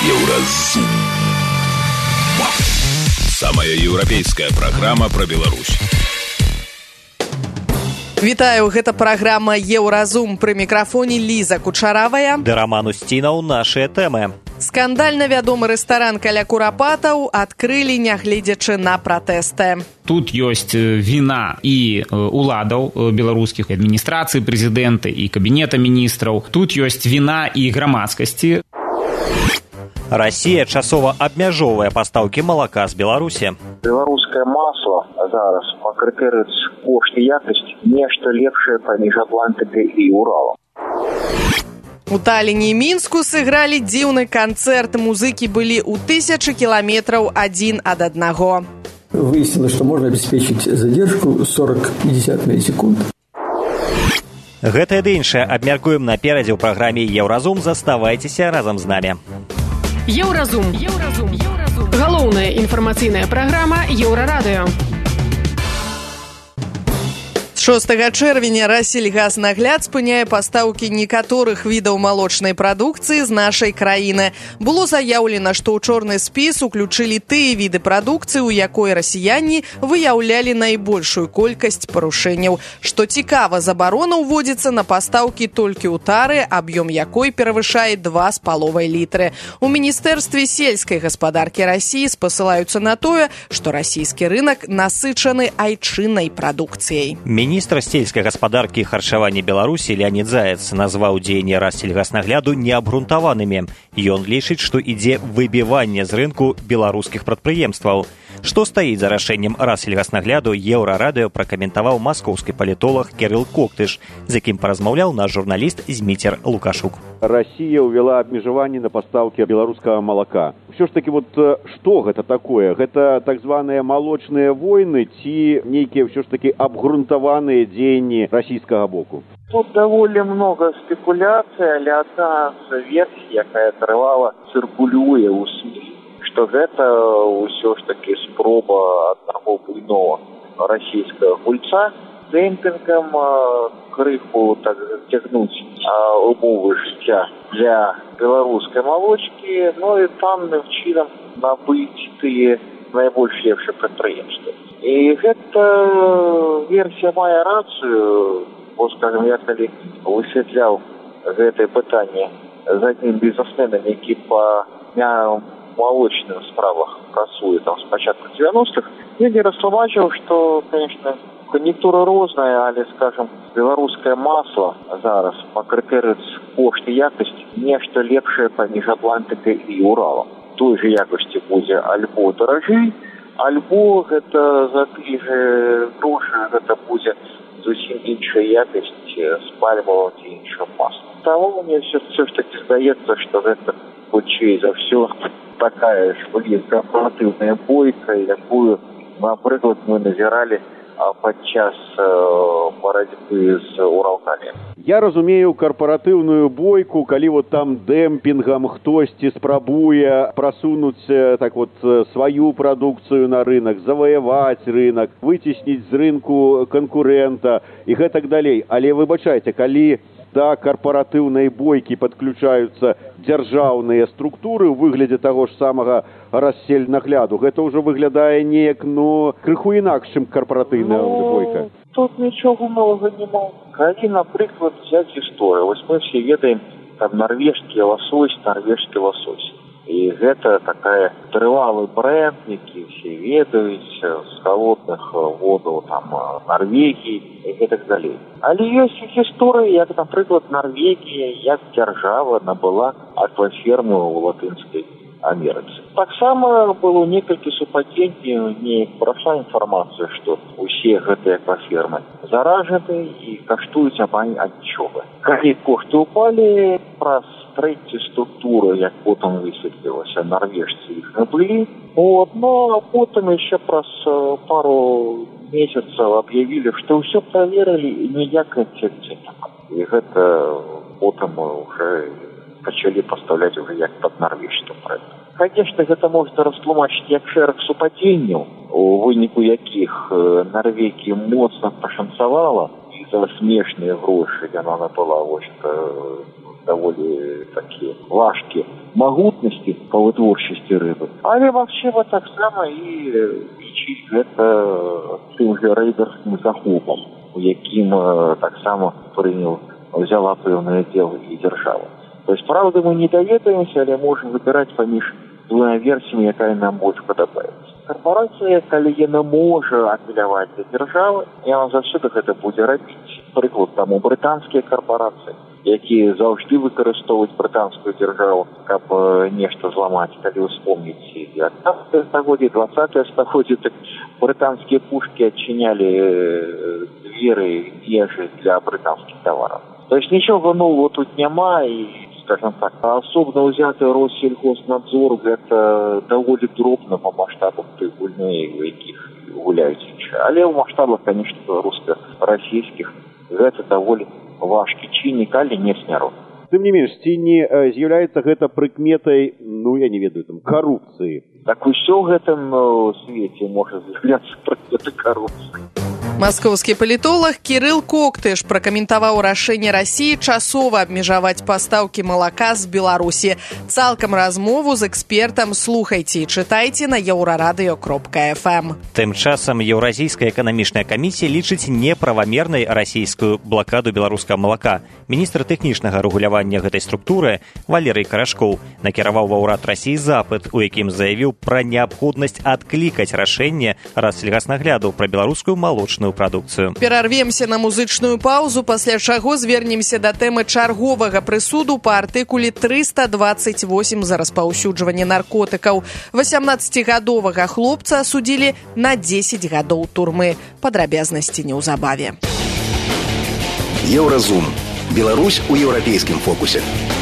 Еўразум. Самая еўрапейская праграма пра Беларусь. Вітаю, гэта праграма «Еўразум». Пры мікрафоне Ліза Кучаравая. Ды Раман Усцінаў, нашыя тэмы. Скандальна вядомы рэстаран каля Курапатаў адкрылі, нягледзячы на пратэсты. Тут ёсць віна і уладаў беларускіх, адміністрацыі прэзідэнта і кабінета міністраў. Тут ёсць віна і грамадскасці. Расія часова абмяжоўвае пастаўкі малака з Беларусі. Беларускае масло зараз па крытэрыях кошт і якасць нешта лепшае паміж Атлантыкай і Уралам. У Талліне і Мінску сыгралі дзіўны канцэрт. Музыкі былі ў 1000 кіламетраў адзін ад аднаго. Выяснилось, что можно обеспечить задержку 40-50 миллисекунд. Гэтае ды іншае абмяркуем наперадзе ў праграме «Еўразум». Заставайцеся разам з намі. Еўразум. Галоўная інфармацыйная праграма Еўрарадыё. 6 чэрвеня Рассельгазнагляд спыняе пастаўкі некаторых відаў малочнай прадукцыі з нашай краіны. Было заяўлена, што ў чорны спіс уключылі тыя віды прадукцыі, у якой расіяне выяўлялі найбольшую колькасць парушэнняў. Што цікава, забарона ўводзіцца на пастаўкі толькі ў тары, аб'ём якой перавышае 2,5 літры. У Міністэрстве сельскай гаспадаркі Расіі спасылаюцца на тое, што расійскі рынак насычаны айчыннай прадукцыяй. Міністр сельскай гаспадаркі і харчавання Беларусі Леонід Заяц назваў дзеянні Рассельгазнагляду неабгрунтаванымі. Ён лічыць, што ідзе выбіванне з рынку беларускіх прадпрыемстваў. Што стаіць за рашэннем Рассельгазнагляду, Еўрарадыё пракаментаваў маскоўскі палітолог Кірыл Коктыш, з якім паразмаўляў наш журналіст Зміцер Лукашук. Расія ўвяла абмежаванні на пастаўкі беларускага малака. Ўсё ж такі, што гэта такое? Гэта так званыя малочныя войны ці нейкія ўсё ж такі абгрунтаваныя дзеянні расійскага боку? Тут даволі много спекуляцый, але адна з версій, якая трывала, цыркулюе ў СМІ, што гэта ўсё ж такі спроба аднаго буйнога расійскага гульца дэмпінгам крыху так цягнуць умовы жыцця для беларускай малочкі, ну і танным чынам набыць тыя найбольш лепшыя прадпрыемствы. І гэта версія мае рацыю, бо, скажем, я калі высвятляў гэтае пытанне з аднім бізнесменам, які па молочных справах працуе там з пачатку 90-х, я не растлумачыў, што, конечно, кон'юнктура розная, але, скажем, беларускае масло зараз па крытэрыях кошт і якасць нешта лепшае паміж Атлантыкай і Уралам. Той же якасці будзе альбо даражэй, альбо гэта за тыя же грошы гэта будзе зусім іншая якасць з пальмавым ці іншым маслом. Таму мне все ж таки здаецца, што гэта хутчэй за ўсё такая ж корпоратыўная бойка, якую, напрыклад, мы назіралі падчас барацьбы з Уралкамі. Я разумею карпаратыўную бойку, калі там дэмпінгам хтосьці спрабуе прасунуць сваю прадукцыю на рынок, заваяваць рынок, выцесніць з рынку канкурэнта і гэтак далей. Але выбачайце, калі да карпаратыўнай бойкі падключаюцца дзяржаўныя структуры ў выглядзе таго ж самага Рассельнагляду, гэта ўжо выглядае неяк, крыху інакш, чым карпаратыўная бойка. Тут нічога новага няма. Калі, напрыклад, взять гісторыю, вось мы все ведаем там нарвежскі ласось. І гэта такая трывалы бренд, які все ведаюць з халодных водаў там Нарвегіі і гэтак далей. Але ёсць гісторыі, як, напрыклад, Нарвегія, як дзяржава набыла акваферму ў Латынскай Амерыцы. Таксама было некалькі супадзенняў, неяк прайшла інфармацыя, што усе гэтыя аквафермы заражаны і каштуюць амаль нічога. Калі кошты ўпалі, праз трэцюю структуру, як потым высветлілася, нарвежцы іх набылі. А потым яшчэ праз пару месяцаў аб'явілі, што ўсё праверылі і ніякай церці няма. І гэта потым уже пачалі пастаўляць уже як пад нарвежскім брэндам. Конечно, гэта можна растлумачыць як шэраг супадзенняў, у выніку якіх Нарвегія моцна пашанцавала, і за смешныя грошы яна набыла даволі такія важкія магутнасці па вытворчасці рыбы. Але вообще вот так само і лічыць гэта тым жа рэйдарскім захопам, у якім таксама взяла пэўнае дзела і дзяржава. То есть, правда, мы не даведаемся, але можем выбирать паміж двумя версіямі, якая нам больш падабаецца. Карпорацыя, калі яна можа апеляваць да дзяржавы, яна заўсёды гэта будзе рабіць. Прыклад таму брытанскія карпорацыі, якія заўжды выкарыстоўваюць брытанскую дзяржаву, каб нешта зламаць. Калі успомніце 19 стагоддзе, 20 стагоддзе, так брытанскія пушкі адчынялі дзверы ежы для брытанскіх тавараў. То есть нічога нового тут няма, і, скажем так, асобна ўзяты Россельхознадзор гэта даволі дробна па маштабах тых гульней, у якіх гуляюць. Але ў маштабах, конечно, руска-расійскіх гэта даволі важкі чыннік, але не смяротны. Тым не менш, ці не з'яўляецца гэта прыкметай, я не ведаю, карупцыі? Так усё ў гэтым свеце можа з'яўляцца прыкметай карупцыі. Маскоўскі палітолог Кірыл Коктыш пракаментаваў рашэнне Расіі часова абмежаваць пастаўкі малака з Беларусі. Цалкам размову з экспертам слухайце і чытайце на еўрарадыё.фм. Тым часам Еўразійская эканамічная камісія лічыць неправамернай расійскую блакаду беларускага малака. Міністр тэхнічнага рэгулявання гэтай структуры Валерый Карашкоў накіраваў ва ўрад Расіі запыт, у якім заявіў пра неабходнасць адклікаць рашэнне Рассельгаснагляду пра беларускую малочную прадукцыю. Перарвемся на музычную паузу, пасля чаго звернемся да тэмы чарговага прысуду па артыкуле 328 за распаўсюджванне наркотыкаў. 18-гадовага хлопца асудзілі на 10 гадоў турмы. Падрабязнасці неўзабаве. Еўразум. Беларусь у еўрапейскім фокусе.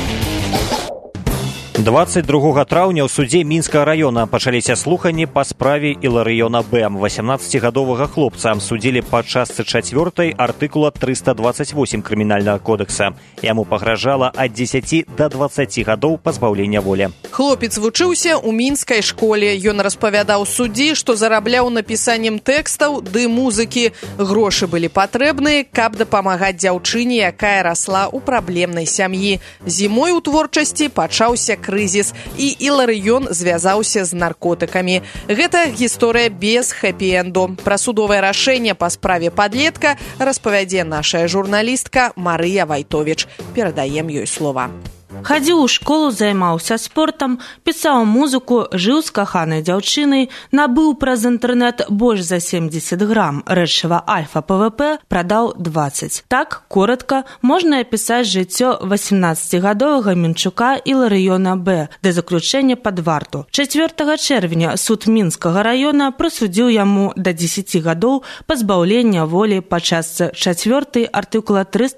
22 траўня ў судзе Мінскага раёна пачаліся слуханні па справе Іларыёна Б. 18-гадовага хлопца судзілі па частцы 4 артыкула 328 крымінальнага кодекса. Яму пагражала ад 10 до 20 гадоў пазбаўлення волі. Хлопец вучыўся ў мінскай школе. Ён распавядаў суддзі, што зарабляў напісаннем тэкстаў ды музыкі. Грошы былі патрэбныя, каб дапамагаць дзяўчыне, якая расла ў праблемнай сям'і. Зімой у творчасці пачаўся крызіс, і Іларыён звязаўся з наркотыкамі. Гэта гісторыя без хэпі-энду. Пра судовае рашэнне па справе падлетка распавядзе нашая журналістка Марыя Вайтовіч. Перадаем ёй слова. Хадзіў у школу, займаўся спортам, пісаў музыку, жыў з каханай дзяўчынай, набыў праз інтэрнэт больш за 70 грам рэчыва альфа-ПВП, прадаў 20. Так, коротка, можна апісаць жыццё 18-гадовага Мінчука Іларыёна Б. да заключэння пад варту. 4 чэрвеня суд Мінскага раёна прысудзіў яму да 10 гадоў пазбаўлення волі па частцы 4 артыкула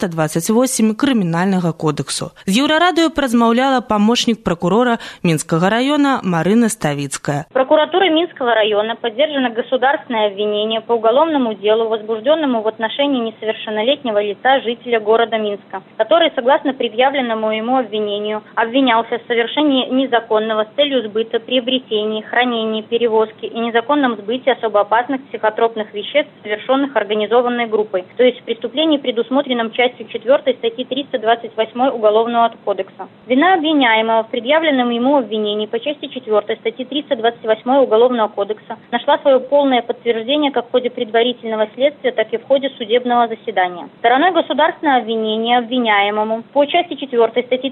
328 крымінальнага кодексу. З Еўрарадыё размаўляла помощник прокурора Минского района Марина Ставицкая. Прокуратурой Минского района поддержано государственное обвинение по уголовному делу, возбужденному в отношении несовершеннолетнего лица, жителя города Минска, который, согласно предъявленному ему обвинению, обвинялся в совершении незаконного с целью сбыта, приобретении, хранении, перевозки и незаконном сбытии особо опасных психотропных веществ, совершенных организованной группой, то есть в преступлении, предусмотренном частью 4 статьи 328 Уголовного кодекса. Вина обвиняемого в предъявленном ему обвинении по части 4 статьи 328 Уголовного кодекса нашла свое полное подтверждение как в ходе предварительного следствия, так и в ходе судебного заседания. Стороной государственного обвинения обвиняемому по части 4 статьи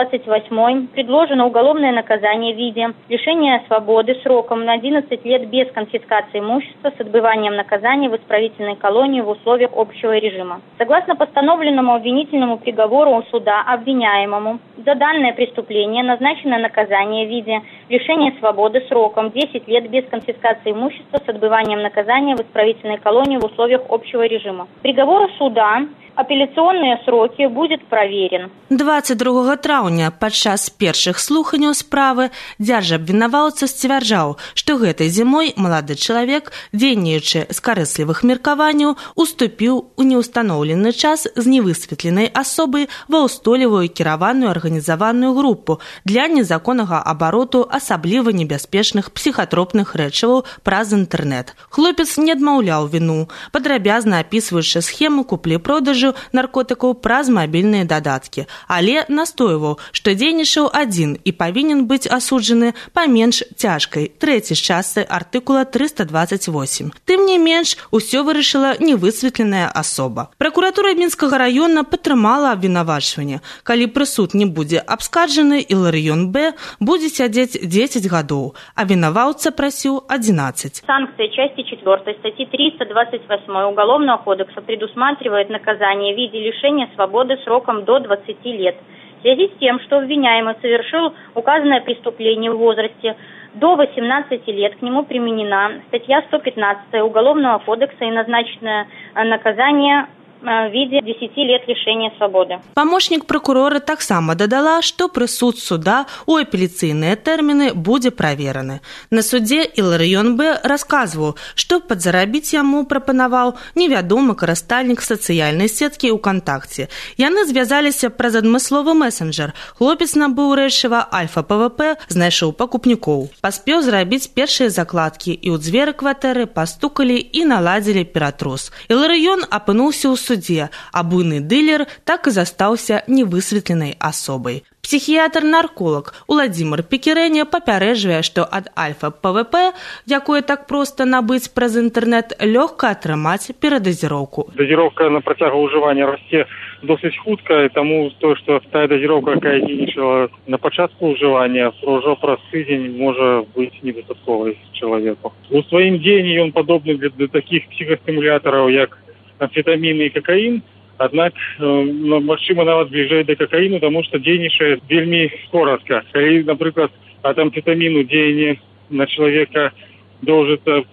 328 предложено уголовное наказание в виде лишения свободы сроком на 11 лет без конфискации имущества с отбыванием наказания в исправительной колонии в условиях общего режима. Согласно постановленному обвинительному приговору суда обвиняемому за данное преступление назначено наказание в виде лишения свободы сроком 10 лет без конфискации имущества с отбыванием наказания в исправительной колонии в условиях общего режима. Приговор суда апелляционные сроки будет проверен. 22 траўня падчас першых слуханняў справы дзяржабвінаваўца сцвярджаў, што гэтай зімой малады чалавек, дзейнічаючы з карыслівых меркаванняў, уступіў у неўстаноўлены час з невысветленай асобай ва ўстойлівую кіраваную арганізаваную групу для незаконнага абароту асабліва небяспечных псіхатропных рэчываў праз інтэрнэт. Хлопец не адмаўляў віну, падрабязна апісваючы схему куплі-продажу продажу наркотыкаў праз мабільныя дадаткі, але настойваў, што дзейнічаў адзін і павінен быць асуджаны па менш цяжкай трэцяй частцы артыкула 328. Тым не менш, усё вырашыла невысветленая асоба. Пракуратура Мінскага раёна падтрымала абвінавачванне. Калі прысуд не будзе абскарджаны, Іларыён Б будзе сядзець 10 гадоў, а вінаваўца прасіў 11. Санкция части 4 статьи 328 Уголовного кодекса предусматривает наказание в виде лишения свободы сроком до 20 лет. В связи с тем, что обвиняемый совершил указанное преступление в возрасте до 18 лет, к нему применена статья 115 Уголовного кодекса и назначенное наказание в виде 10 лет лишения свободы. Памочнік пракурора таксама дадала, што прысуд суда ў апеляцыйныя тэрміны будзе правераны. На судзе Іларыён Б расказваў, што падзарабіць яму прапанаваў невядомы карыстальнік сацыяльнай сеткі УКонтакце. Яны звязаліся праз адмысловы месенджер. Хлопец набыў рэчыва Альфа-ПВП, знайшоў пакупнікоў. Паспеў зрабіць першыя закладкі і ў дзверы кватэры пастукалі і наладзілі ператрус. Іларыён апынуўся ў судзе, а буйны дылер так і застаўся невысветленай асобай. Псіхіятр-нарколог Уладзімір Пекірэня папярэджвае, што ад Альфа-ПВП, якое так проста набыць праз інтэрнэт, лёгка атрымаць перадазіроўку. Дазіроўка на працягу ўжывання расце досыць хутка, таму то, што тая дазіроўка, якая дзейнічала на пачатку ўжывання, ўжо праз тыдзень можа быць недастатковай чалавеку. У сваім дзеянні ён падобны для такіх псіхастымулятараў, як амфетаміны і какаін, аднак магчыма нават бліжэй да какаіну, таму што дзейнічае вельмі коратка. Калі, напрыклад, ад амфетаміну дзеянне на чалавека доўжыцца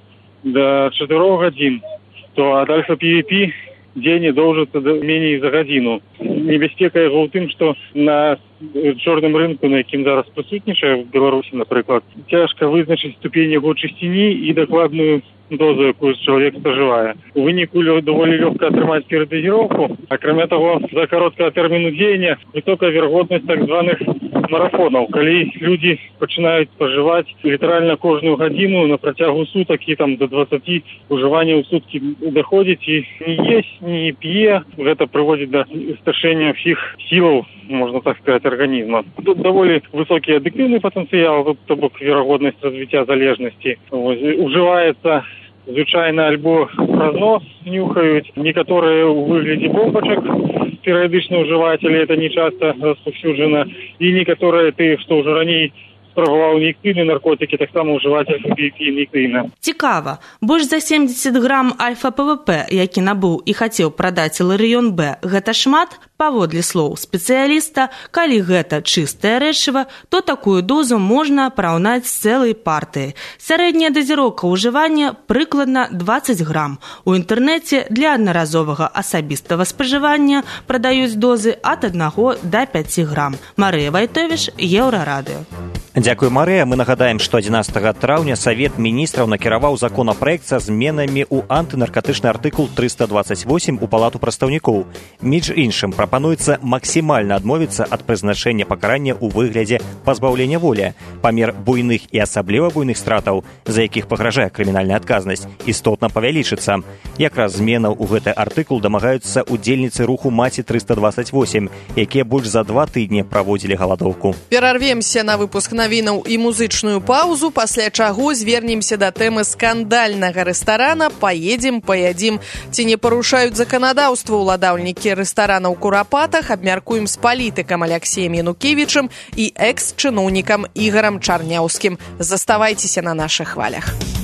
да 4 гадзін, то ад альфа-ПВП дзеянне доўжыцца меней за гадзіну. Небяспека яго ў тым, што на чорным рынку, на якім зараз прысутнічае в Беларусі, напрыклад, цяжка вызначыць ступень яго чысціні і дакладную дозу, якую чалавек спажывае. У выніку даволі лёгка атрымаць перадазіроўку. Акрамя таго, за кароткага тэрміну дзеяння высокая верагоднасць так званых марафонаў, калі людзі пачынаюць спажываць літаральна кожную гадзіну на працягу сутак і там до 20 ужывання ў суткі даходзіць і не есць, не п'е. Гэта прыводзіць да сташэння ўсіх сілаў, можна так сказаць, арганізма. Тут даволі высокі адыктыўны патэнцыял, то бок верагоднасць развіцця залежнасці. Ужываецца звычайна альбо праз нос нюхаюць, некаторыя ў выглядзе бомбачак перыядычна ўжываюць, але это не часта распаўсюджана, і некаторыя тыя, што ўжо раней спрабаваў неактыўныя наркотыкі, таксама ўжываць альфа-ПВП неактыўна. Цікава, больш за 70 грам альфа-ПВП, які набыў і хацеў прадаць Іларыён Б, гэта шмат? Паводле слоў спецыяліста, калі гэта чыстае рэчыва, то такую дозу можна параўнаць з цэлай партыяй. Сярэдняя дазіроўка ўжывання прыкладна 20 грам. У інтэрнэце для аднаразовага асабістага спажывання прадаюць дозы ад 1 да 5 грам. Марыя Вайтовіч, Еўрарадыё. Дзякуй, Марыя. Мы нагадаем, што 11 траўня Савет міністраў накіраваў законапраект са зменамі ў антынаркатычны артыкул 328 у Палату прадстаўнікоў. Між іншым, прапануецца максімальна адмовіцца ад прызначэння пакарання ў выглядзе пазбаўлення волі. Памер буйных і асабліва буйных стратаў, за якіх пагражае крымінальная адказнасць, істотна павялічыцца. Якраз зменаў у гэты артыкул дамагаюцца удзельніцы руху Маці 328, якія больш за 2 тыдні праводзілі галадоўку. Перарвемся на выпуск навінаў і музычную паузу, пасля чаго звернемся да тэмы скандальнага рэстарана «Паедзем, паядзім». Ці не парушаюць заканадаўства ўладаўнікі рэстарана ў Курапатах, абмяркуем з палітыкам Аляксеем Янукевічам і экс-чыноўнікам Ігарам Чарняўскім. Заставайцеся на нашых хвалях.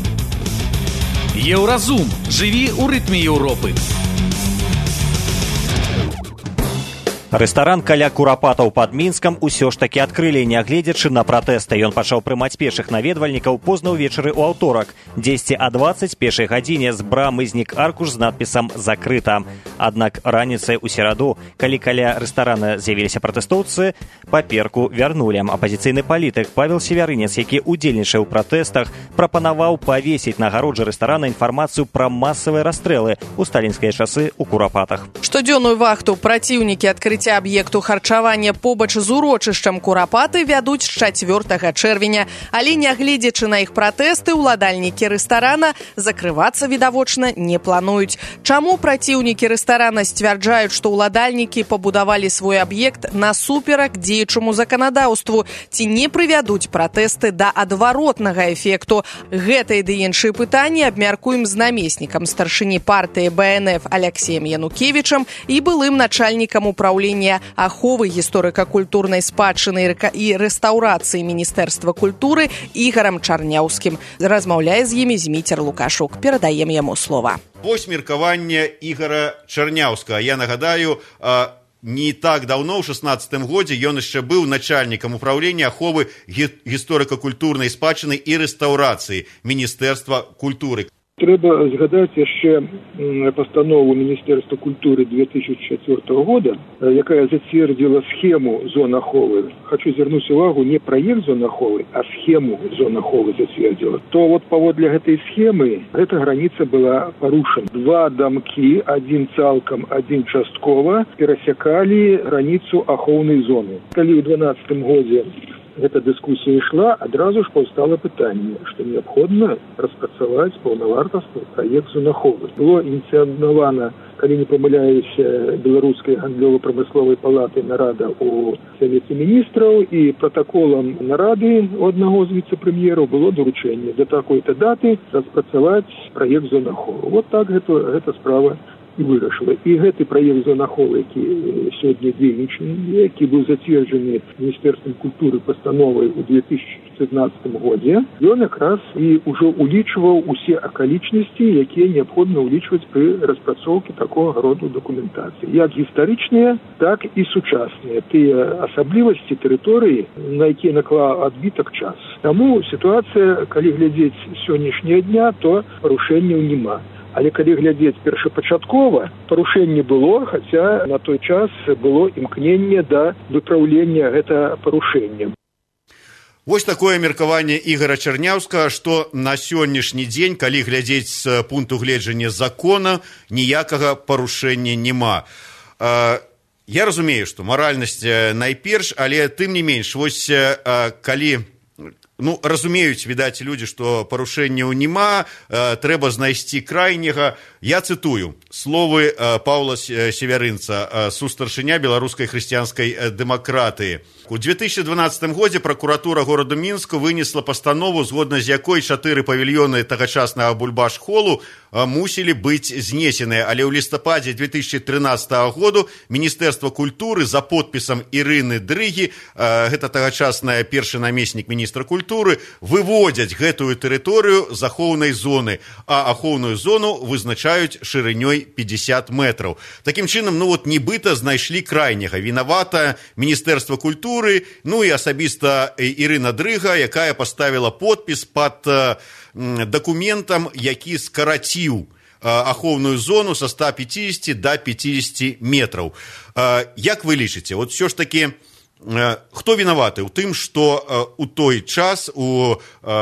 Еўразум. Жыві ў рытме Еўропы. Рэстаран каля Курапатаў пад Мінскам усё ж такі адкрылі, нягледзячы на пратэсты. Ён пачаў прымаць пешых наведвальнікаў позна ўвечары ў аўторак. 10 о 21 гадзіне з брамы знік аркуш з надпісам «Закрыта». Аднак раніцай у сераду, калі каля рэстарана з'явіліся пратэстоўцы, паперку вярнулі. Апазіцыйны палітык Павел Севярынец, які ўдзельнічаў у пратэстах, прапанаваў павесіць на агароджы рэстарана інфармацыю пра масавыя расстрэлы ў сталінскія часы ў Курапатах. Штодзённую вахту праціўнікі адкрыцця Адкрыцця аб'екту харчавання побач з урочышчам Курапаты вядуць з 4 чэрвеня. Але нягледзячы на іх пратэсты, уладальнікі рэстарана закрывацца відавочна не плануюць. Чаму праціўнікі рэстарана сцвярджаюць, што уладальнікі пабудавалі свой аб'ект насуперак дзеючаму заканадаўству, ці не прывядуць пратэсты да адваротнага эфекту? Гэта і ды іншыя пытанні абмяркуем з намеснікам старшыні партыі БНФ Алексеем Янукевічам і былым начальнікам управлення аховы гісторыка-культурнай спадчыны і рэстаўрацыі Міністэрства культуры Ігорам Чарняўскім. Размаўляе з імі Зміцер Лукашук. Перадаем яму слова. Вось меркаванне Ігора Чарняўскага. Я нагадаю, не так даўно, ў 16-м годзе, ён яшчэ быў начальнікам управлення аховы гісторыка-культурнай спадчыны і рэстаўрацыі Міністэрства культуры. Трэба згадаць яшчэ пастанову Міністэрства культуры 2004 года, якая зацвердзіла схему зон аховы. Хочу звярнуць увагу, не праект зон аховы, а схему зон аховы зацвердзіла. То вот паводле гэтай схемы гэта граніца была парушана. 2 дамкі, адзін цалкам, адзін часткова, перасякалі граніцу ахоўнай зоны. Калі ў 2012 годзе эта дискуссия шла, адразу ж паўстала пытанне, што неабходна распрацаваць паўнавартасны праект зонаховы. Было ініцыявана, калі не памыляюся, беларускай гандлёва-прамысловай палаты нарада ў Савеце міністраў, і протаколам нарады у аднаго з віцэ-прэм'ераў было даручэнне да такой-то даты распрацаваць праект зонаховы. Вот так гэта справа і вырашыла. І гэты праект зонаховы, які сёння дзейнічае, які быў зацверджаны Міністэрствам культуры пастановай у 2014 годзе, ён якраз і ўжо улічваў усе акалічнасці, якія неабходна улічваць пры распрацоўкі такога роду дакументацыі. Як гістарычныя, так і сучасныя. Тыя асаблівасці тэрыторыі, на якія наклаў адбітак час. Таму сітуацыя, калі глядзець сённяшняга дня, то парушэнняў няма. Але калі глядзець першапачаткова, парушэнне было, хаця на той час было імкненне да выпраўлення гэта парушэння. Вось такое меркаванне Ігора Чарняўскага, што на сённяшні дзень, калі глядзець з пункту гледжання закона, ніякага парушэння няма. Я разумею, што маральнасць найперш, але тым не менш, вось калі разумеюць, відаць, людзі, што парушэнняў няма, трэба знайсці крайняга. Я цытую словы Паўла Севярынца, сустаршыня беларускай хрысціянскай дэмакратыі. У 2012 годзе пракуратура гораду Мінску вынесла пастанову, згодна з якой 4 павільёны тагачаснага бульбаш-холу мусілі быць знесеныя. Але ў лістападзе 2013 году Міністэрства культуры за подпісам Ірыны Дрыгі, гэта тагачасная першы намеснік міністра культуры, выводзяць гэтую тэрыторыю з ахоўнай зоны, а ахоўную зону вызначаюць шырынёй 50 метраў. Такім чынам, нібыта знайшлі крайняга. Вінавата Міністэрства культуры, і асабіста Ірына Дрыга, якая паставіла подпіс пад дакументам, які скараціў ахоўную зону са 150 до 50 метраў. Як вы лічыце? Вот все ж таки, хто вінаваты ў тым, што у той час, у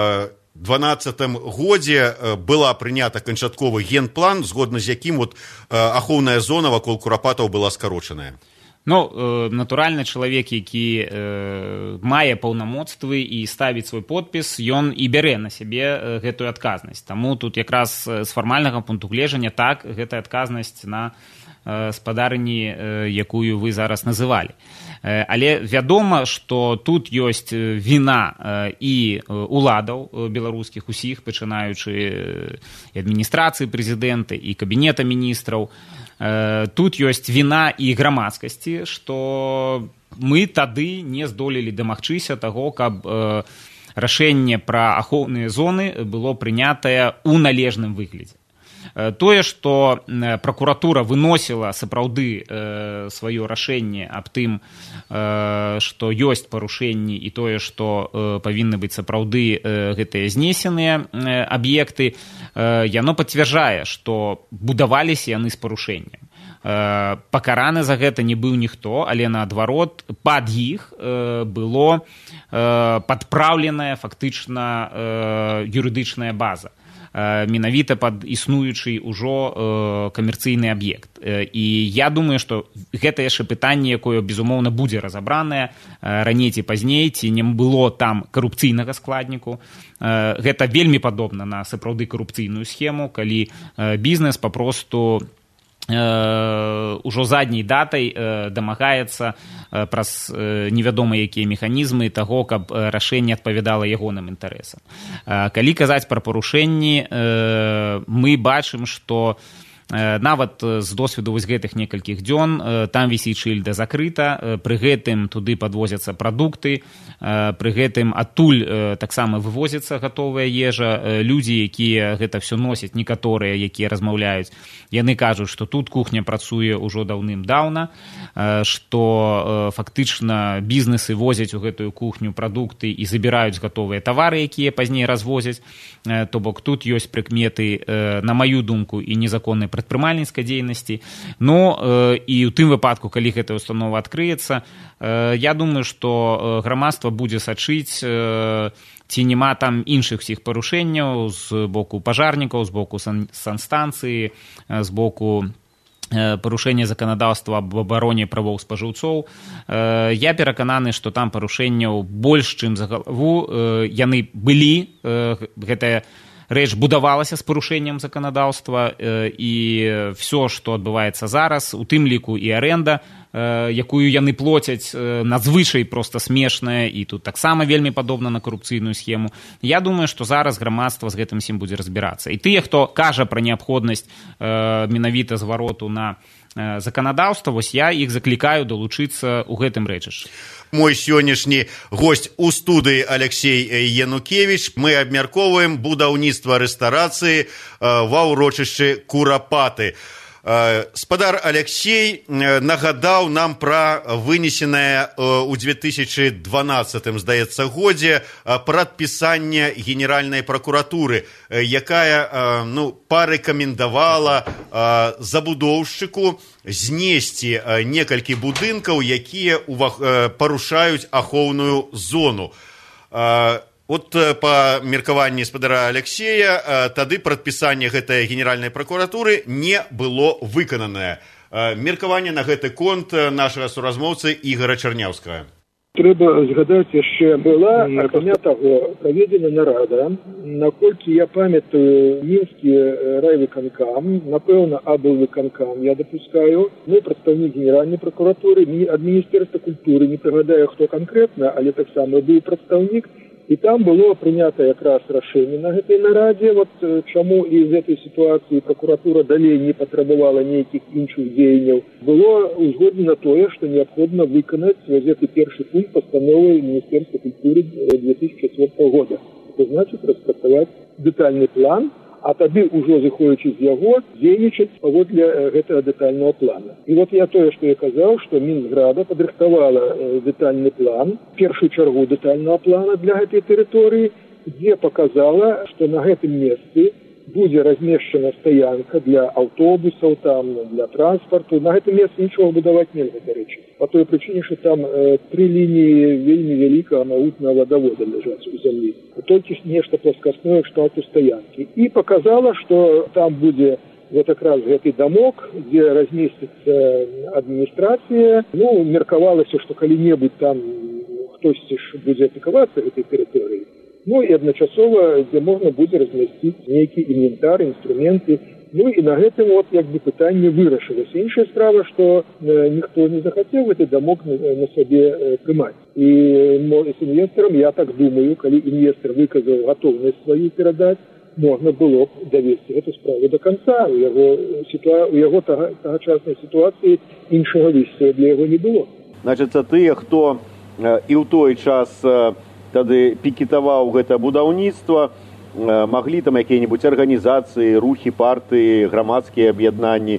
2012 годзе была прынята канчатковы генплан, згодна з якім ахоўная зона вакол Курапатаў была скарочаная? Натуральна, чалавек, які мае паўнамоцтвы і ставіць свой подпіс, ён і бярэ на сябе гэтую адказнасць. Таму тут якраз з фармальнага пункту гледжання так, гэта адказнасць на спадарні, якую вы зараз называлі. Але вядома, што тут ёсць віна і уладаў беларускіх усіх, пачынаючы і адміністрацыі прэзідэнта, і кабінета міністраў. Тут ёсць віна і грамадскасці, што мы тады не здолелі дамагчыся таго, каб рашэнне пра ахоўныя зоны было прынятае ў належным выглядзе. Тое, што пракуратура выносіла сапраўды сваё рашэнне аб тым, што ёсць парушэнні, і тое, што павінны быць сапраўды гэтыя знесеныя аб'екты, яно пацвярджае, што будаваліся яны з парушэннем. Пакараны за гэта не быў ніхто, але наадварот пад іх было падпраўленая фактычна юрыдычная база. менавіта пад існуючы ўжо камерцыйны аб'ект. І я думаю, што гэта яшчэ пытанне, якое, безумоўна, будзе разабранае раней ці пазней, ці не было там карупцыйнага складніку. Гэта вельмі падобна на сапраўды карупцыйную схему, калі бізнес папросту ўжо задняй датай дамагаецца праз невядома якія механізмы таго, каб рашэнне адпавядала ягоным інтарэсам. Калі казаць пра парушэнні, мы бачым, што нават з досведу вось гэтых некалькіх дзён там вісіць шыльда закрыта, пры гэтым туды падвозяцца прадукты, пры гэтым адтуль таксама вывозіцца гатовая ежа. Людзі, якія гэта все носяць, некаторыя, якія размаўляюць, яны кажуць, што тут кухня працуе ўжо даўным-даўна, што фактычна бізнесы возяць у гэтую кухню прадукты і забіраюць гатовыя тавары, якія пазней развозяць. То бок тут ёсць прыкметы, на маю думку, і незаконнай прадпрымальніцкай дзейнасці. Ну, і ў тым выпадку, калі гэтая установа адкрыецца, я думаю, што грамадства будзе сачыць, ці няма там іншых усіх парушэнняў з боку пажарнікаў, з боку санстанцыі, з боку парушэння заканадаўства аб абароне правоў спажыўцоў. Я перакананы, што там парушэнняў больш, чым за галаву. Яны былі, гэтая рэч будавалася з парушэннем заканадаўства, і все, што адбываецца зараз, у тым ліку і арэнда, якую яны плоцяць, надзвычай проста смешная, і тут таксама вельмі падобна на карупцыйную схему. Я думаю, што зараз грамадства з гэтым всім будзе разбірацца. І тыя, хто кажа пра неабходнасць менавіта звароту на заканадаўства, вось я іх заклікаю далучыцца ў гэтым рэчышчы. Мой сённяшні госць у студыі Алексей Янукевич. Мы абмяркоўваем будаўніцтва рэстарацыі ва ўрочышчы Курапаты. Спадар Алексей нагадаў нам пра вынесенае ў 2012, здаецца, годзе прадпісанне Генеральнай пракуратуры, якая парэкамендавала забудоўшчыку знесці некалькі будынкаў, якія парушаюць ахоўную зону. От па меркаванні спадара Алексея, тады прадпісанне гэтай Генеральнай пракуратуры не было выкананае. Меркаванне на гэты конт нашага суразмоўцы Ігора Чарняўскага. Трэба згадаць, яшчэ была, акрамя таго, праведзена нарада, наколькі я памятаю, мінскі райвыканкам, напэўна, аблвыканкам, я дапускаю, прадстаўнік Генеральнай пракуратуры, ад Міністэрства культуры, не прыгадаю, хто канкрэтна, але таксама быў прадстаўнік. І там было прынята якраз рашэнне на гэтай нарадзе, чаму і з гэтай сітуацыі пракуратура далей не патрабавала нейкіх іншых дзеянняў. Было узгоднена тое, што неабходна выканаць гэты першы пункт пастановы Міністэрства культуры 2004 года. Це значыць распрацаваць дэтальны план, а тады ўжо зыходзячы з яго дзейнічаць паводле гэтага дэтальнага плана. І я тое, што я казаў, што Мінзграда падрыхтавала дэтальны план, першую чаргу дэтальнага плана для гэтай тэрыторыі, дзе паказала, што на гэтым месцы будзе размешчана стаянка для аўтобусаў, для транспарту. На гэтым месцы нічога будаваць нельга, дарэчы. Па той прычыне, што там 3 лініі вельмі вялікага магутнага вадавода ляжаць у зямлі. Толькі нешта пласкасное кшталту стаянкі. І паказала, што там будзе якраз гэты дамок, дзе размесціцца адміністрацыя. Меркавалася, што калі-небудзь там хтосьці ж будзе апекавацца гэтай тэрыторыі. І адначасова, дзе можна будзе размясціць нейкі інвентар, інструменты. І на гэтым пытанне вырашылася. Іншая справа, што ніхто не захацеў гэты дамок на сабе прымаць. І з інвестарам, я так думаю, калі інвестар выказаў гатоўнасць сваю перадаць, можна было б давесці гэту справу до канца. У яго тагачаснай сітуацыі іншага выйсця для яго не было. Значыць, тыя, хто і ў той час тады пікетаваў гэта будаўніцтва, маглі там якія-небудзь арганізацыі, рухі, партыі, грамадскія аб'яднанні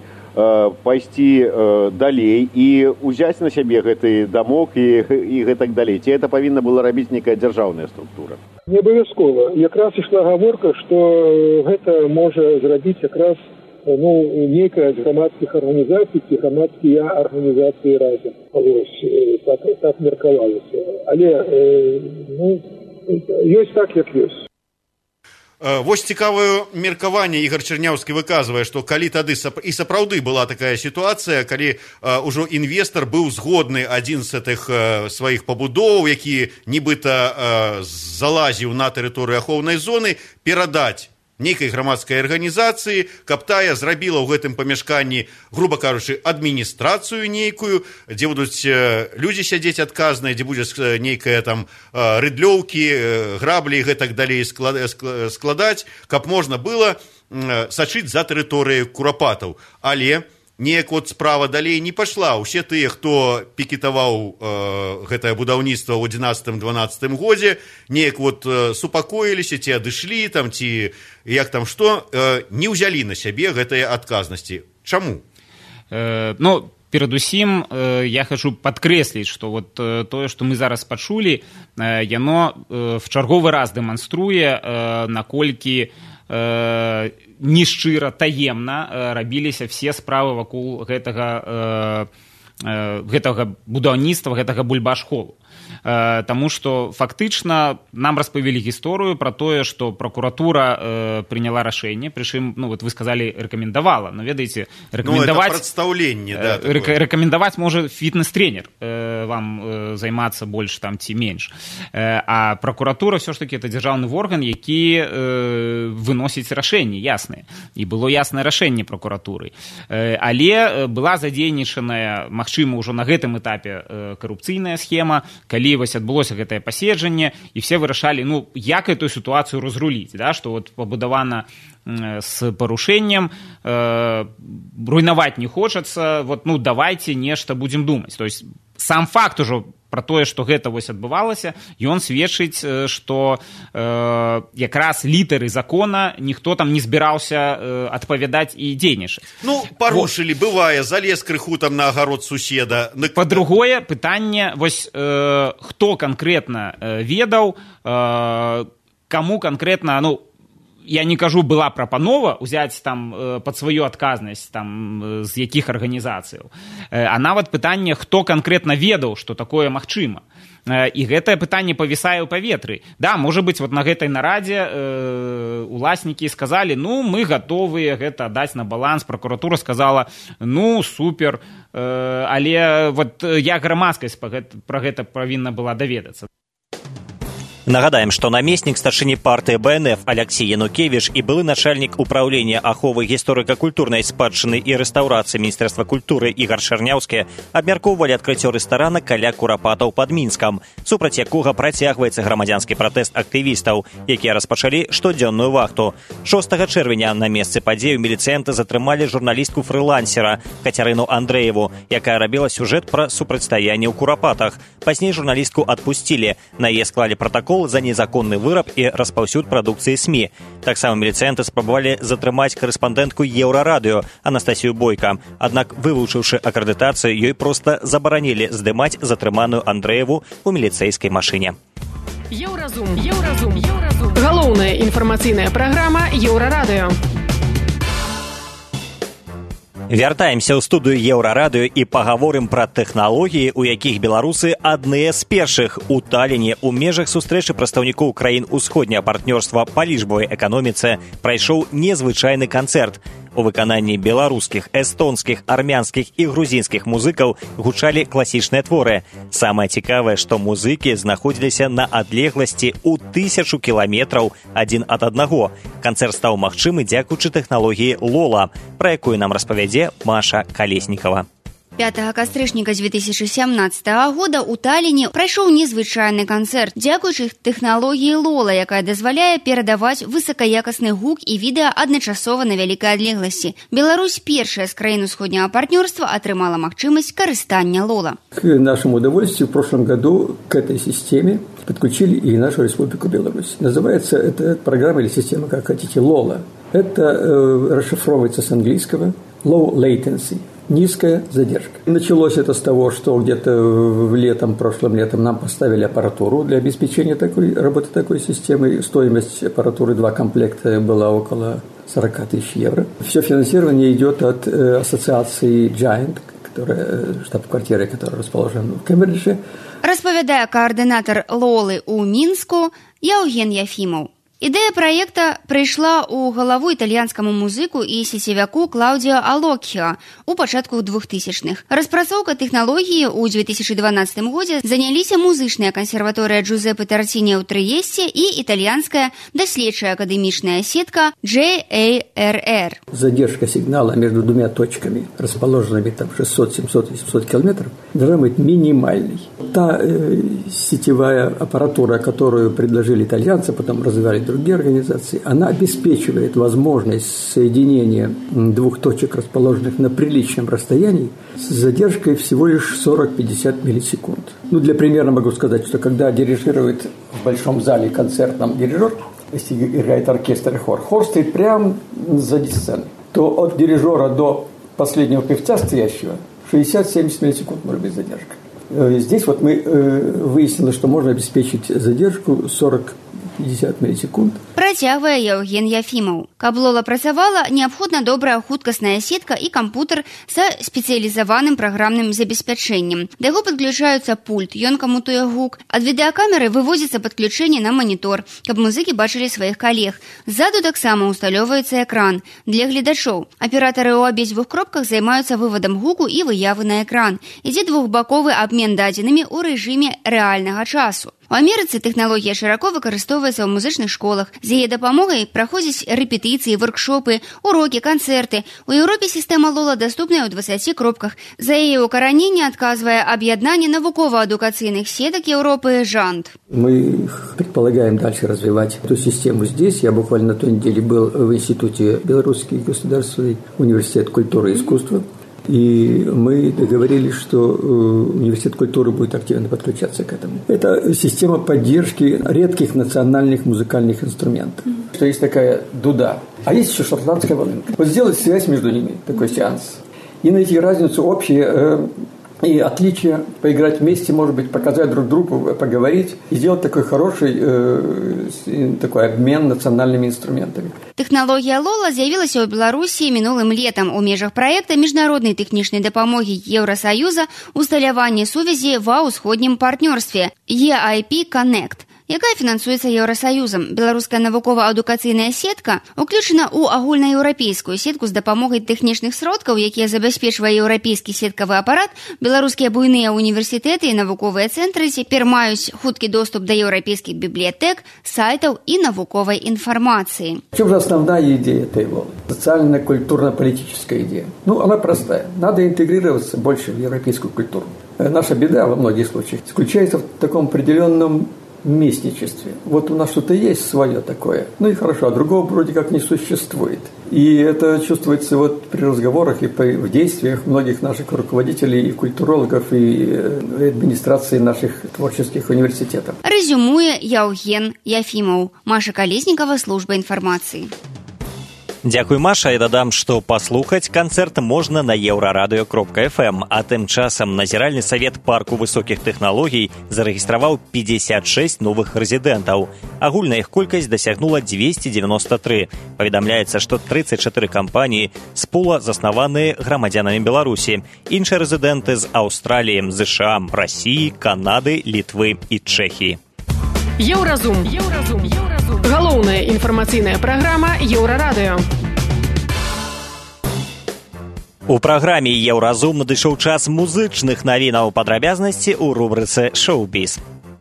пайсці далей і ўзяць на сябе гэты дамок і гэтак далей. Ці гэта павінна была рабіць нейкая дзяржаўная структура? Не абавязкова. Якраз ішла гаворка, што гэта можа зрабіць якраз нейкая з грамадскіх арганізацый ці грамадскія арганізацыі разам. Так меркавалася. Але ёсць так, як ёсць. Вось цікавае меркаванне. Ігор Чарняўскі выказвае, што калі тады і сапраўды была такая сітуацыя, калі ўжо інвестар быў згодны адзін з гэтых сваіх пабудоваў, які нібыта залазіў на тэрыторыю ахоўнай зоны, перадаць нейкай грамадскай арганізацыі, каб тая зрабіла ў гэтым памяшканні, груба кажучы, адміністрацыю нейкую, дзе будуць людзі сядзець адказныя, дзе будзе нейкая там рыдлёўкі, граблі і гэтак далей складаць, каб можна было сачыць за тэрыторыяй курапатаў. Але неяк от справа далей не пайшла. Усе тыя, хто пікетаваў гэтае будаўніцтва ў 11-12 годзе, неяк вот супакоіліся, ці адышлі, там, ці як там што, не ўзялі на сябе гэтыя адказнасці. Чаму? Перадусім, я хочу падкрэсліць, што вот тое, што мы зараз пачулі, яно в чарговы раз дэманструе, наколькі нешчыра, таемна рабіліся все справы вакол гэтага будаўніцтва, гэтага бульбашколу. Таму што фактычна нам распавялі гісторыю пра тое, што пракуратура прыняла рашэнне, прычым, ну вот вы сказалі, рэкамендавала, но ведаеце, рэкамендаваць можа фітнес-тренер вам займацца больш там ці менш. А пракуратура ўсё ж такі это дзяржаўны орган, які выносіць рашэнні ясныя. І было яснае рашэнне пракуратуры. Але была задзейнічаная, магчыма, ўжо на гэтым этапе карупцыйная схема, калі вось адбылося гэтае паседжанне, і все вырашалі, ну, як эту сітуацыю разруліць, да, што вот пабудавана з парушэннем, руйнаваць не хочацца, вот, ну, давайте нешта будзем думаць. То есть сам факт ужо пра тое, што гэта вось адбывалася, ён сведчыць, што якраз літары закона ніхто там не збіраўся адпавядаць і дзейнічаць. Ну, парушылі, бывае, залез крыху там на агарод суседа. Па-другое, пытанне, вось хто канкрэтна ведаў, каму канкрэтна, ну, я не кажу, была прапанова ўзяць там пад сваю адказнасць там з якіх арганізацыяў. А нават пытанне, хто канкрэтна ведаў, што такое магчыма. І гэтае пытанне павісае ў паветры. Да, можа быць, вот на гэтай нарадзе уласнікі сказалі, ну, мы гатовыя гэта даць на баланс. Пракуратура сказала, ну, супер, але вот я грамадскасць пра гэта павінна была даведацца. Нагадаем, што намеснік старшыні партыі БНФ Алексей Янукевіч і былы начальнік управлення аховы гісторыка-культурнай спадчыны і рэстаўрацыі Міністэрства культуры Ігор Чарняўскі абмяркоўвалі адкрыццё рэстарана каля курапатаў пад Мінскам, супраць якога працягваецца грамадзянскі пратэст актывістаў, якія распачалі штодзённую вахту. 6 чэрвеня на месцы падзею міліцыянты затрымалі журналістку-фрылансера Кацярыну Андрэеву, якая рабіла сюжэт пра супрацьстаянне ў курапатах. Пазней журналістку адпусцілі, на яе склалі пратакол за незаконны выраб і распаўсюд прадукцыі СМІ. Таксама міліцыянты спрабавалі затрымаць карэспандэнтку Еўрарадыё Анастасію Бойка. Аднак, вывучыўшы акрэдытацыю, ёй проста забаранілі здымаць затрыманую Андрэеву ў міліцэйскай машыне. Еўразум. Галоўная інфармацыйная праграма Еўрарадыё. Вяртаемся ў студыю Еўрарадыё і пагаворым пра тэхналогіі, у якіх беларусы адныя з першых. У Таліне ў межах сустрэчы прадстаўнікоў краін усходняга партнёрства па лічбавай эканоміцы прайшоў незвычайны канцэрт. У выкананні беларускіх, эстонскіх, армянскіх і грузінскіх музыкаў гучалі класічныя творы. Самае цікавае, што музыкі знаходзіліся на адлегласці ў 1000 кіламетраў адзін ад аднаго. Канцэрт стаў магчымы дзякуючы тэхналогіі Лола, пра якую нам распавядзе Маша Калеснікава. 5 кастрычніка 2017 года ў Таліне прайшоў незвычайны канцэрт, дзякуючы тэхналогіі Лола, якая дазваляе перадаваць высакаякасны гук і відэа адначасова на вялікай адлегласці. Беларусь, першая з краін усходняга партнёрства, атрымала магчымасць карыстання Лола. К нашему удовольствию в прошлом году к этой системе подключили и нашу Республику Беларусь. Называется эта программа или система, как хотите, Лола. Это расшифровывается с английского low latency. Низкая задержка. Началось это с того, что где-то прошлым летом нам поставили аппаратуру для обеспечения работы такой системы. Стоимость аппаратуры 2 комплекта была около 40 000 евро. Все финансирование идет от ассоциации Giant, штаб-квартира, которая расположена в Кембриджі. Распавядае координатор Лолы у Мінску Яўген Яфімаў. Ідэя праекта прыйшла ў галаву італьянскаму музыку і сецевяку Клаудио Алокхио у пачатку 2000-х. Распрацоўка тэхналогіі ў 2012 годзе заняліся музычная кансерваторыя Джузеппе Тартини ў Трыесце і італьянская даследчая акадэмічная сетка JARR. Задержка сигнала между двумя точками, расположенными там 600, 700 и 700 километров, должна быть минимальной. Та сетевая аппаратура, которую предложили итальянцы, потом развивали другие организации, она обеспечивает возможность соединения двух точек, расположенных на приличном расстоянии, с задержкой всего лишь 40-50 миллисекунд. Ну, для примера могу сказать, что когда дирижирует в большом зале концертном дирижер, если играет оркестр и хор, хор стоит прямо сзади сцены, то от дирижера до последнего певца стоящего 60-70 миллисекунд может быть задержка. Здесь вот мы выяснили, что можно обеспечить задержку 40-50 миллисекунд. Працягвае Яўген Яфімаў. Каб Лола працавала, неабходна добрая хуткасная сетка і кампутер са спецыялізаваным праграмным забеспячэннем. Да яго падключаюцца пульт, ён камутуе гук. Ад відэакамеры выводзіцца падключэнне на манітор, каб музыкі бачылі сваіх калег. Ззаду таксама ўсталёўваецца экран. Для гледачоў аператары ў абедзвюх кропках займаюцца вывадам гуку і выявы на экран. Ідзе двухбаковы абмен дадзенымі ў рэжыме рэальнага часу. У Амерыцы тэхналогія шырака выкарыстоўваецца ў музычных школах. З яе дапамогай праходзяць рэпетыцыі, воркшопы, урокі, канцэрты. У Еўропе сістэма Лола даступная ў 20 кропках. За яе укараненне адказвае аб'яднанне навукова-адукацыйных сетак Европы «Жант». Мы предполагаем дальше развивать эту систему здесь. Я буквально на той неделе был в Институте Белорусский государственный университет культуры и искусства. И мы договорились, что университет культуры будет активно подключаться к этому. Это система поддержки редких национальных музыкальных инструментов. Что есть такая дуда, а есть еще шотландская волынка. Вот сделать связь между ними, такой сеанс, и найти разницу общие и отличия, поиграть вместе, может быть, показать друг другу, поговорить и сделать такой хороший такой обмен национальными инструментами. Тэхналогія Лола з'явілася ў Беларусі мінулым летам у межах праекта міжнароднай тэхнічнай дапамогі Еўрасаюза усталявання сувязі ва ўсходнім партнёрстве EIP Connect, якая фінансуецца Еўрасаюзам. Беларуская навукова-адукацыйная сетка уключана ў агульнаеўрапейскую сетку з дапамогай тэхнічных сродкаў, якія забяспечвае еўрапейскі сеткавы апарат. Беларускія буйныя універсітэты і навуковыя цэнтры цяпер маюць хуткі доступ да еўрапейскіх бібліятэк, сайтаў і навуковай інфармацыі. В чем же основная идея этой волны? Социально-культурно-политическая идея. Ну, она простая. Надо интегрироваться больше в европейскую культуру. Наша беда во многих случаях заключается в таком определенном местничестве. Вот у нас что-то есть свое такое, ну и хорошо, а другого вроде как не существует. И это чувствуется вот при разговорах и в действиях многих наших руководителей и культурологов, и администрации наших творческих университетов. Резюмуе Яўген Яфімаў. Маша Колесникова, служба информации. Дзякуй, Маша, і дадам, што паслухаць канцэрт можна на еўрарадыё.фм, а тым часам назіральны савет парку высокіх тэхналогій зарэгістраваў 56 новых рэзідэнтаў. Агульная іх колькасць дасягнула 293. Паведамляецца, што 34 кампаніі з пула заснаваныя грамадзянамі Беларусі. Іншыя рэзідэнты з Аўстраліі, ЗША, Расіі, Канады, Літвы і Чэхіі. Еўразум. Галоўная інфармацыйная праграма Еўрарадыё. У праграме «Еўразум» надышоў час музычных навінаў, падрабязнасці ў рубрыцы «Шоу-біз».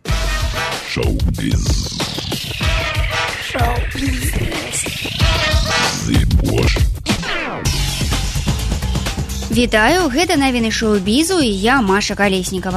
Вітаю, гэта навіны шоу-бізу і я, Маша Колесникова.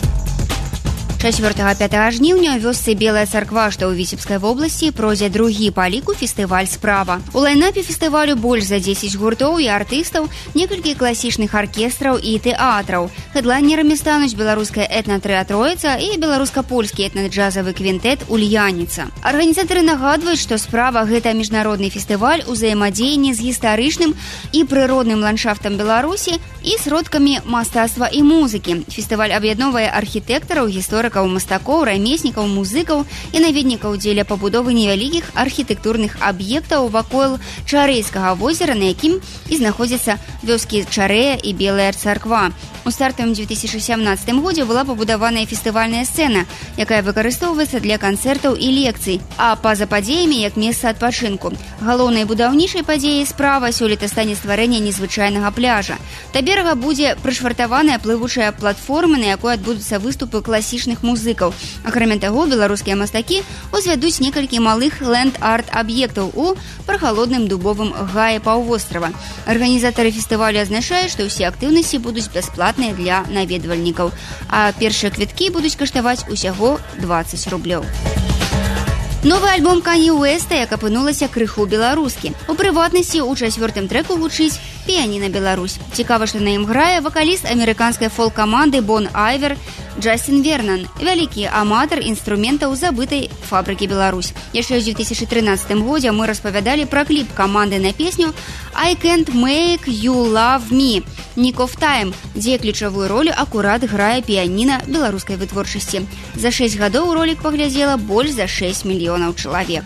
4-5 жніўня ў вёсцы Белая Царква, што ў Віцебскай вобласці, пройдзе другі па ліку фестываль «Справа». У лайнапе фестывалю больш за 10 гуртоў і артыстаў, некалькі класічных аркестраў і тэатраў. Хэдлайнерамі стануць беларуская этна-трыа «Троіца» і беларуска-польскі этна-джазавы квінтэт «Ульяніца». Арганізатары нагадваюць, што «Справа» – гэта міжнародны фестываль узаемадзеяння з гістарычным і прыродным ландшафтам Беларусі і сродкамі мастацтва і музыкі. Фестываль аб'ядноўвае архітэктараў, гісторыкаў художнікаў, мастакоў, рамеснікаў, музыкаў і наведнікаў дзеля пабудовы невялікіх архітэктурных аб'ектаў вакол Чарэйскага возера, на якім і знаходзяцца вёскі Чарэя і Белая царква. У стартавым 2017 годзе была пабудаваная фестывальная сцэна, якая выкарыстоўваецца для канцэртаў і лекцый, а па-за падзеямі як месца адпачынку. Галоўнай будаўнічай падзеяй справа сёлета стане стварэнне незвычайнага пляжа. Да берага будзе прышвартаваная плывучая платформа, на якой адбудуцца выступы класічных музыкаў. Акрамя таго, беларускія мастакі узвядуць некалькі малых ленд-арт-аб'ектаў у прахалодным дубовым гаі паўвострава. Арганізатары фестывалю азначаюць, што ўсе актыўнасці будуць бясплатныя для наведвальнікаў, а першыя квіткі будуць каштаваць усяго 20 рублёў. Новы альбом Канье Уэста, як апынулася, крыху беларускі. У прыватнасці ў 4-м трэку гучыць «Піяніна Беларусь». Цікава, што на ім грае вакаліст амерыканскай фолк-каманды Bon Iver Джастин Вернан, вялікі аматар інструментаў забытай фабрыкі Беларусь. Яшчэ ў 2013 годзе мы распавядалі пра кліп каманды на песню «I Can't Make You Love Me» «Nick of Time», дзе ключавую ролю акурат грае піяніна беларускай вытворчасці. За 6 гадоў ролік паглядзела больш за 6 мільёнаў чалавек.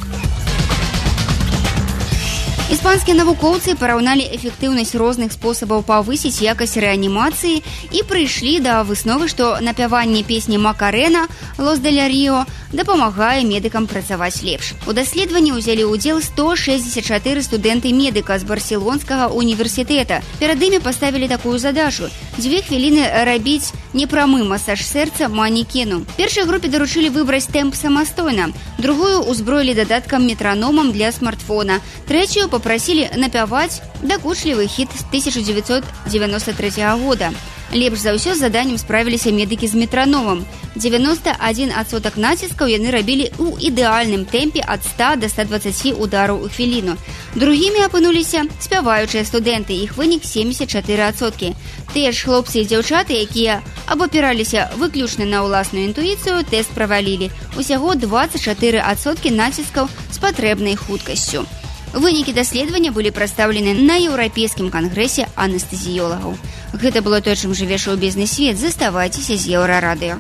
Іспанскія навукоўцы параўналі эфектыўнасць розных спосабаў павысіць якасць рэанімацыі і прыйшлі да высновы, што напяванне песні «Макарэна» «Лос де ля Ріо» дапамагае медыкам працаваць лепш. У даследаванні ўзялі ўдзел 164 студэнты-медыка з Барселонскага універсітэта. Перад імі паставілі такую задачу – 2 хвіліны рабіць непрамы масаж сэрца манекену. Першай групе даручылі выбраць тэмп самастойна, другую ўзброілі дадаткам метраномам для смартфона, трэцюю папрасілі напяваць дакучлівы хіт з 1993 года. Лепш за ўсё з заданнем справіліся медыкі з метраномам. 91% націскаў яны рабілі ў ідэальным тэмпе ад 100 да 120 удараў у хвіліну. Другімі апынуліся спяваючыя студэнты, іх вынік 74%. Тыя ж хлопцы і дзяўчаты, якія абапіраліся выключна на ўласную інтуіцыю, тэст правалілі. Усяго 24% націскаў з патрэбнай хуткасцю. Вынікі даследавання былі прадстаўлены на еўрапейскім кангрэсе анестэзіёлагаў. Гэта было тое, чым жыве шоу-бізнес-свет. Заставайцеся з Еўрарадыё.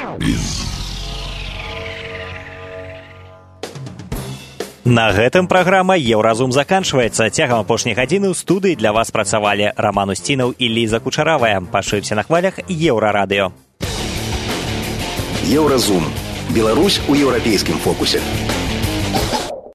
На гэтым праграма «Еўразум» заканчваецца. Цягам апошняй гадзіны ў студыі для вас працавалі Раман Усцінаў і Ліза Кучаравая. Пашырце на хвалях Еўрарадыё. Еўразум. Беларусь у еўрапейскім фокусе.